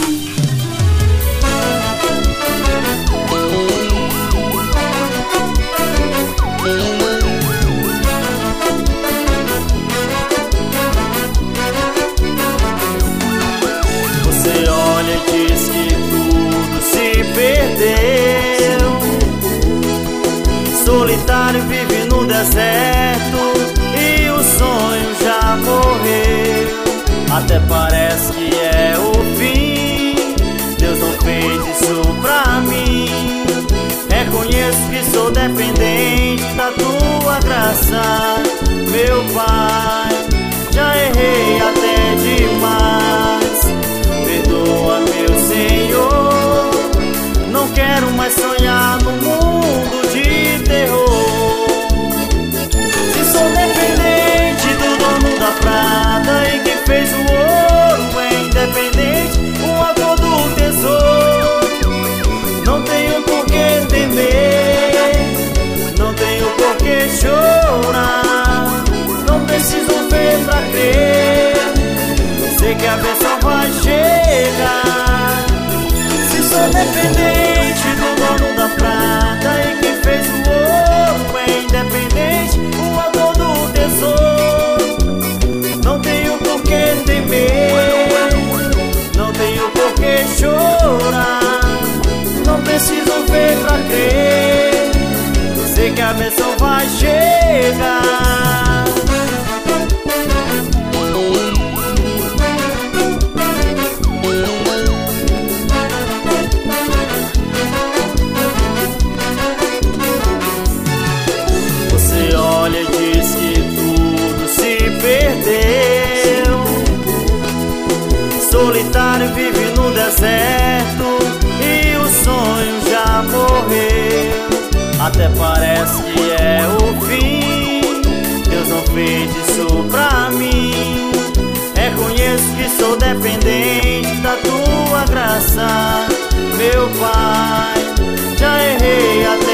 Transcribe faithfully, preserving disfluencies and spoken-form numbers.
Você olha e diz que tudo se perdeu. Solitário vive no deserto e o sonho já morreu. Até parece que é o fim. Deus não fez isso pra mim. Reconheço que sou dependente da tua graça, meu Pai. Já errei até demais. Perdoa, meu Senhor. Não quero mais sonhar no mundo de terror. Se sou dependente do dono da prata e que fez o ouro é independente, o autor do tesouro, não tenho por que temer, não tenho por que chorar. Não preciso ver pra crer, sei que a bênção vai chegar. Se sou dependente do dono da prata e que fez o ouro é independente, o autor do tesouro, não tenho por que temer, não tenho por que chorar. Não preciso ver pra crer, sei que a bênção vai chegar. Você olha e diz que tudo se perdeu. Solitário vive no deserto e o sonho já morreu. Até parece que é o fim. Deus não fez isso pra mim. Reconheço que sou dependente da tua graça, meu Pai. Já errei até